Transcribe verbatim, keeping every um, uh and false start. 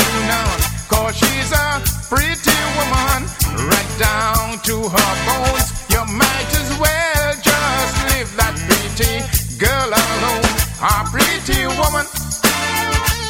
none. Cause she's a pretty woman, right down to her bones. You might as well just leave that pretty girl alone. A pretty woman